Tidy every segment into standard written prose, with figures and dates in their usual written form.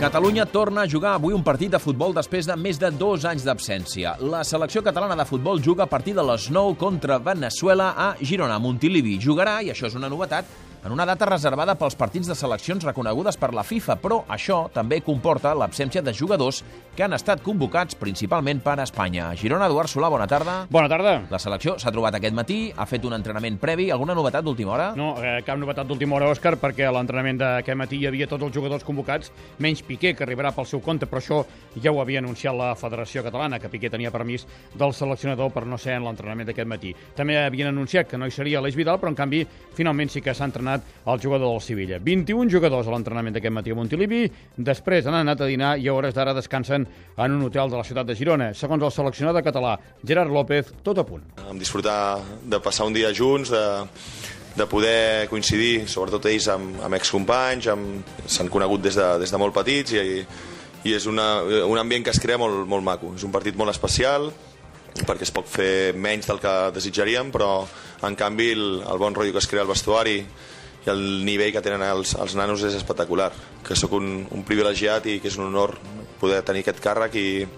Catalunya torna a jugar avui un partit de futbol després de més de 2 anys d'absència. La selecció catalana de futbol juga a partir de les 9 contra Veneçuela a Girona. Montilivi jugarà, i això és una novetat, en una data reservada pels partits de seleccions reconegudes per la FIFA, però això també comporta l'absència de jugadors que han estat convocats principalment per Espanya. A Girona, Eduard Solà, bona tarda. Bona tarda. La selecció s'ha trobat aquest matí, ha fet un entrenament previ. Alguna novetat d'última hora? No, cap novetat d'última hora, Òscar, perquè a l'entrenament d'aquest matí hi havia tots els jugadors convocats, menys Piqué, que arribarà pel seu compte, però això ja ho havia anunciat la Federació Catalana, que Piqué tenia permís del seleccionador per no ser en l'entrenament d'aquest matí. També havien anunciat que no hi seria Aleix Vidal, però en canvi finalment sí que s'ha entrenat el jugador del Sevilla. 21 jugadors a l'entrenament d'aquest matí a Montilivi, després han anat a dinar i a hores d'ara descansen en un hotel de la ciutat de Girona. Segons el seleccionador català Gerard López, tot a punt. Vam disfrutar de passar un dia junts, de poder coincidir, sobretot ells, amb excompanys, s'han conegut des de molt petits i és un ambient que es crea molt maco. És un partit molt especial, perquè es pot fer menys del que desitjaríem, però en canvi el bon rotllo que es crea al vestuari i el nivell que tenen els nanos és espectacular, que sóc un privilegiat i que és un honor poder tenir aquest càrrec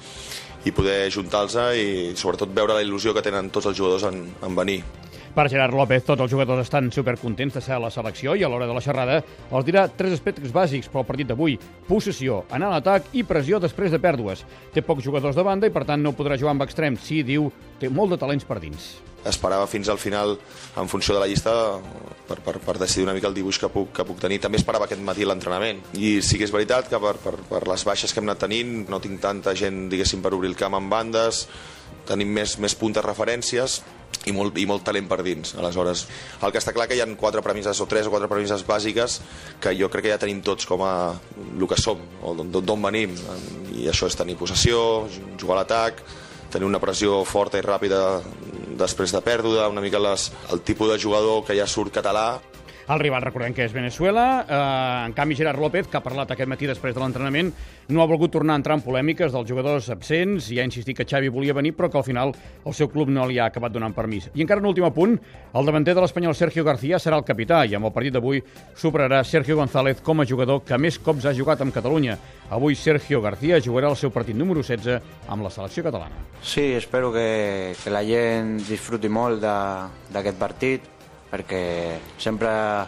i poder juntar-los i sobretot veure la il·lusió que tenen tots els jugadors en venir. Per Gerard López, tots els jugadors estan supercontents de ser a la selecció i a l'hora de la xerrada els dirà 3 aspectes bàsics pel partit d'avui: possessió, anar a l'atac i pressió després de pèrdues. Té pocs jugadors de banda i per tant no podrà jugar amb extrem. Sí, diu, té molt de talents per dins. Esperava fins al final, en funció de la llista, per decidir una mica el dibuix que puc tenir. També esperava aquest matí l'entrenament. I sí que és veritat que per les baixes que hem anat tenint no tinc tanta gent, diguéssim, per obrir el camp amb bandes, tenim més puntes referències i molt talent per dins. Aleshores, el que està clar que hi ha 4 premisses o 3 o 4 premisses bàsiques que jo crec que ja tenim tots com a el que som, o d'on venim, i això és tenir possessió, jugar a l'atac, tenir una pressió forta i ràpida després de pèrdua, una mica el tipus de jugador que ja surt català. El rival, recordem que és Veneçuela. En canvi, Gerard López, que ha parlat aquest matí després de l'entrenament, no ha volgut tornar a entrar en polèmiques dels jugadors absents i ha insistit que Xavi volia venir, però que al final el seu club no li ha acabat donant permís. I encara un últim apunt, el davanter de l'Espanyol Sergio García serà el capità i amb el partit d'avui superarà Sergio González com a jugador que més cops ha jugat amb Catalunya. Avui Sergio García jugarà el seu partit número 16 amb la selecció catalana. Sí, espero que la gent disfruti molt d'aquest partit, perquè sempre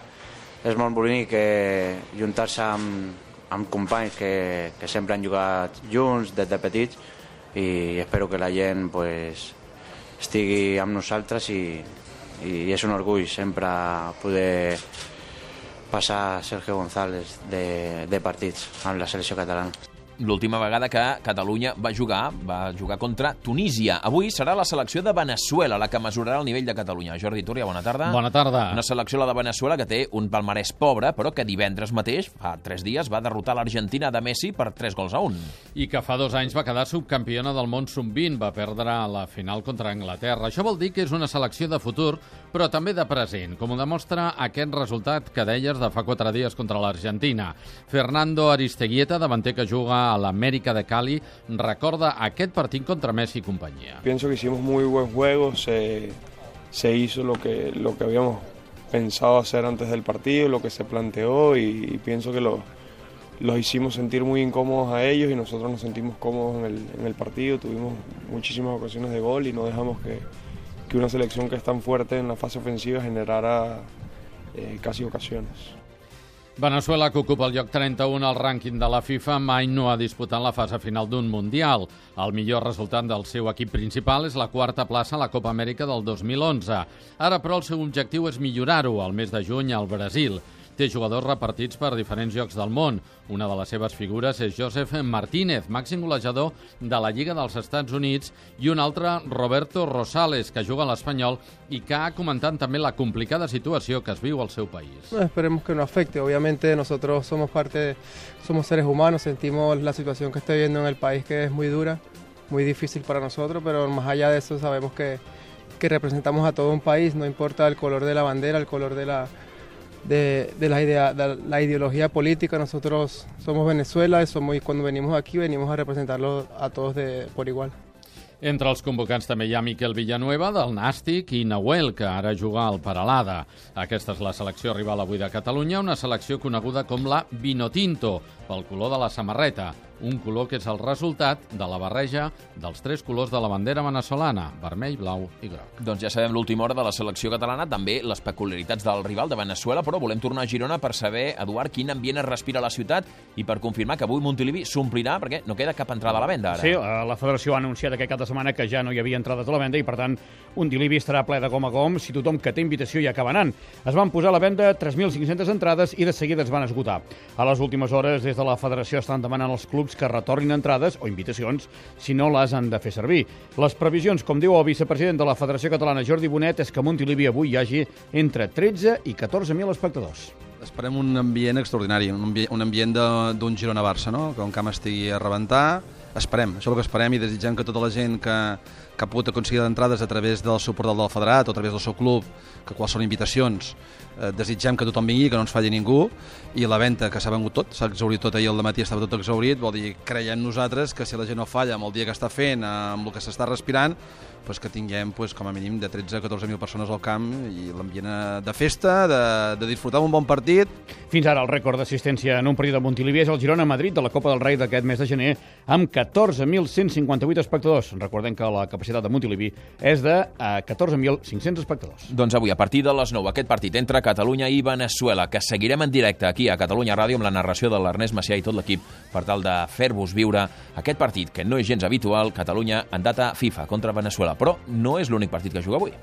és molt bonic juntar-se amb companys que sempre han jugat junts des de petits, i espero que la gent estigui amb nosaltres i és un orgull sempre poder passar Sergio González de partits amb la selecció catalana. L'última vegada que Catalunya va jugar contra Tunísia. Avui serà la selecció de Veneçuela la que mesurarà el nivell de Catalunya. Jordi Túria, bona tarda. Bona tarda. Una selecció, la de Veneçuela, que té un palmarès pobre, però que divendres mateix, fa 3 dies, va derrotar l'Argentina de Messi per 3-1. I que fa 2 anys va quedar subcampiona del món sub-20, va perdre a la final contra Anglaterra. Això vol dir que és una selecció de futur, però també de present, com ho demostra aquest resultat que deies de fa 4 dies contra l'Argentina. Fernando Aristeguieta, davanter que juga a l'América de Cali, recorda aquest partit contra Messi y compañía. Pienso que hicimos muy buen juego, se hizo lo que habíamos pensado hacer antes del partido, lo que se planteó, y pienso que los hicimos sentir muy incómodos a ellos y nosotros nos sentimos cómodos en el partido. Tuvimos muchísimas ocasiones de gol y no dejamos que una selección que es tan fuerte en la fase ofensiva generara casi ocasiones. Veneçuela, que ocupa el lloc 31 al rànquing de la FIFA, mai no ha disputat la fase final d'un Mundial. El millor resultat del seu equip principal és la 4a plaça a la Copa Amèrica del 2011. Ara, però, el seu objectiu és millorar-ho al mes de juny al Brasil. Té jugadors repartits per diferents llocs del món. Una de les seves figures és Joseph Martínez, màxim golejador de la Lliga dels Estats Units, i un altre, Roberto Rosales, que juga a l'Espanyol y que ha comentat també la complicada situació que es viu al seu país. Esperemos que no afecte. Obviamente nosotros somos seres humanos, sentimos la situación que está viviendo en el país, que es muy dura, muy difícil para nosotros, pero más allá de eso sabemos que representamos a todo un país, no importa el color de la bandera, el color de la ideología política. Nosotros somos Venezuela, cuando venimos aquí venimos a representarlo a todos por igual. Entre els convocants també hi ha Miquel Villanueva, del Nàstic, i Nahuel, que ara juga al Peralada. Aquesta és la selecció rival avui de Catalunya, una selecció coneguda com la Vinotinto, pel color de la samarreta, un color que és el resultat de la barreja dels 3 colors de la bandera veneçolana, vermell, blau i groc. Doncs ja sabem l'última hora de la selecció catalana, també les peculiaritats del rival de Veneçuela, però volem tornar a Girona per saber, Eduard, quin ambient es respira a la ciutat i per confirmar que avui Montilivi s'omplirà perquè no queda cap entrada a la venda ara. Sí, la federació ha anunciat aquest cap de setmana que ja no hi havia entrades a la venda i, per tant, Montilivi estarà ple de gom a gom si tothom que té invitació hi acaba anant. Es van posar a la venda 3.500 entrades i de seguida es van esgotar. A les últimes hores, des de la federació estan demanant als clubs que retornin entrades o invitacions si no les han de fer servir. Les previsions, com diu el vicepresident de la Federació Catalana, Jordi Bonet, és que a Montilivi avui hi hagi entre 13 i 14.000 espectadors. Esperem un ambient extraordinari, un ambient d'un Girona-Barça, no? Que un camp estigui a rebentar. Esperem, això és el que esperem, i desitgem que tota la gent que ha pogut aconseguir entrades a través del suport del federat o a través del seu club, que quals són invitacions, desitgem que tothom vingui, que no ens falli ningú, i la venda, que s'ha vengut tot, s'ha exhaurit tot, ahir al matí estava tot exhaurit, vol dir, creiem nosaltres que si la gent no falla amb el dia que està fent, amb el que s'està respirant, pues que tinguem com a mínim de 13 a 14.000 persones al camp i l'ambient de festa, de disfrutar un bon partit. Fins ara el rècord d'assistència en un partit de Montilivi és el Girona-Madrid de la Copa del Rei d'aquest mes de gener, amb 14.158 espectadors. Recordem que la capacitat de Montilivi és de 14.500 espectadors. Doncs avui, a partir de les 9, aquest partit entre Catalunya i Veneçuela, que seguirem en directe aquí a Catalunya Ràdio amb la narració de l'Ernest Macià i tot l'equip per tal de fer-vos viure aquest partit, que no és gens habitual, Catalunya en data FIFA contra Veneçuela. Però no és l'únic partit que juga avui.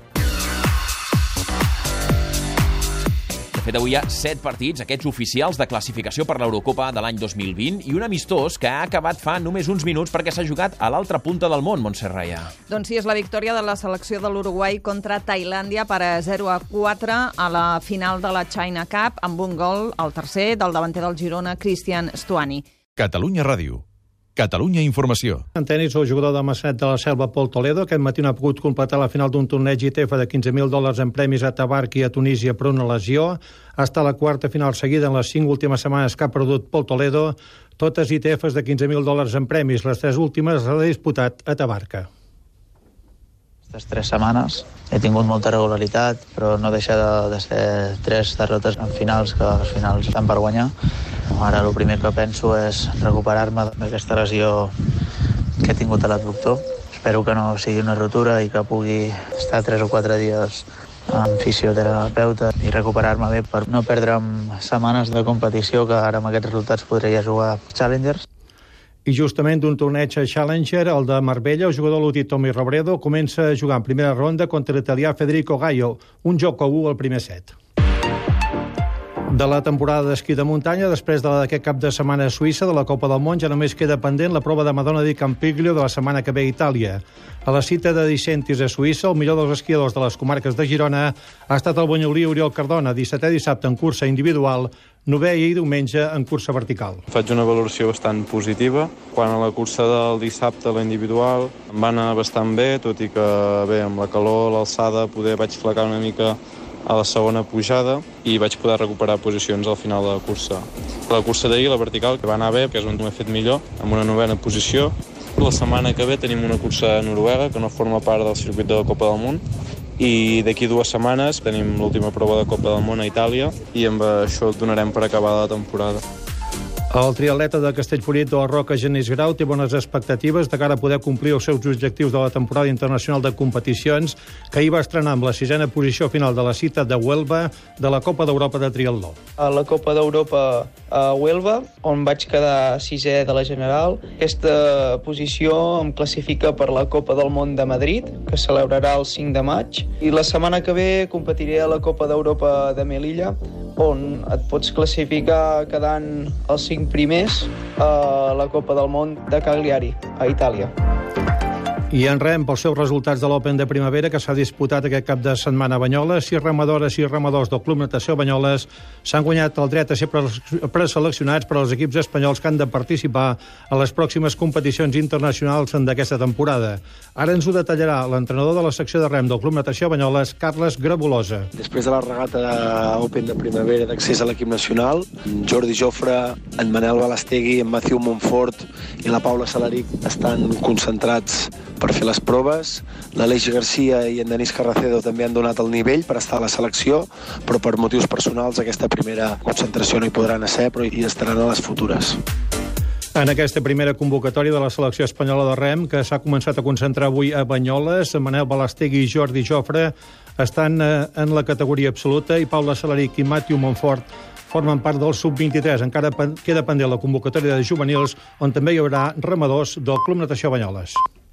De fet, avui hi ha 7 partits, aquests oficials de classificació per l'Eurocopa de l'any 2020, i un amistós que ha acabat fa només uns minuts perquè s'ha jugat a l'altra punta del món, Montse Raya. Doncs sí, és la victòria de la selecció de l'Uruguai contra Tailàndia per 0-4 a la final de la China Cup, amb un gol, el tercer, del davanter del Girona, Cristian Stuani. Catalunya Ràdio. Catalunya Informació. En tenis, el jugador de Massanet de la Selva, Pol Toledo, aquest matí no ha pogut completar la final d'un torneig ITF de $15.000 en premis a Tabark i a Tunísia per una lesió. Ha estat la quarta final seguida en les 5 últimes setmanes que ha perdut Pol Toledo. Totes ITFs de $15.000 en premis. Les 3 últimes les ha disputat a Tabarka. Aquestes 3 setmanes he tingut molta regularitat, però no deixa de ser 3 derrotes en finals, que els finals estan per guanyar. Ara el primer que penso és recuperar-me d'aquesta lesió que he tingut a l'abductor. Espero que no sigui una rotura i que pugui estar 3 o 4 dies amb fisioterapeuta i recuperar-me bé per no perdre'm setmanes de competició, que ara amb aquests resultats podria jugar Challengers. I justament d'un torneig a Challenger, el de Marbella, el jugador luti Tommy Robredo comença a jugar en primera ronda contra l'italià Federico Gaio, un joc a 1 al primer set. De la temporada d'esquí de muntanya, després de d'aquest cap de setmana a Suïssa, de la Copa del Món, ja només queda pendent la prova de Madonna di Campiglio de la setmana que ve a Itàlia. A la cita de Dicentis a Suïssa, el millor dels esquiadors de les comarques de Girona ha estat el banyolí Oriol Cardona, 17è dissabte en cursa individual, 9è i diumenge en cursa vertical. Faig una valoració bastant positiva. Quan a la cursa del dissabte, la individual, em va anar bastant bé, tot i que bé, amb la calor, l'alçada, poder vaig flacar una mica a la segona pujada i vaig poder recuperar posicions al final de la cursa. La cursa d'ahir, la vertical, que va anar bé, que és on m'he fet millor, amb una 9a posició. La setmana que ve tenim una cursa a Noruega, que no forma part del circuit de la Copa del Món, i d'aquí 2 setmanes tenim l'última prova de Copa del Món a Itàlia i amb això donarem per acabar la temporada. El triatleta de Castellfollit de la Roca, Genís Grau, té bones expectatives de cara a poder complir els seus objectius de la temporada internacional de competicions, que ahir va estrenar amb la 6a posició final de la cita de Huelva de la Copa d'Europa de Triatló. A la Copa d'Europa a Huelva, on vaig quedar 6è de la general. Aquesta posició em classifica per la Copa del Món de Madrid, que celebrarà el 5 de maig, i la setmana que ve competiré a la Copa d'Europa de Melilla, on et pots classificar quedant els 5 primers a la Copa del Món de Cagliari, a Itàlia. I en rem pels seus resultats de l'Open de primavera que s'ha disputat aquest cap de setmana a Banyoles. 6 remadores i remadors del Club Natació Banyoles s'han guanyat el dret a ser preseleccionats per als equips espanyols que han de participar a les pròximes competicions internacionals d'aquesta temporada. Ara ens ho detallarà l'entrenador de la secció de rem del Club Natació Banyoles, Carles Grabulosa. Després de la regata Open de primavera d'accés a l'equip nacional, Jordi Jofre, en Manel Balastegui, en Matthew Montfort i la Paula Salaric estan concentrats fer les proves. L'Aleix Garcia i en Denis Carracedo també han donat el nivell per estar a la selecció, però per motius personals aquesta primera concentració no hi podran ser, però hi estaran a les futures. En aquesta primera convocatòria de la selecció espanyola de rem, que s'ha començat a concentrar avui a Banyoles, Manel Balastegui i Jordi Jofre estan en la categoria absoluta i Paula Salaric i Matthew Montfort formen part del sub-23. Encara queda pendent la convocatòria de juvenils, on també hi haurà remadors del Club Natació Banyoles.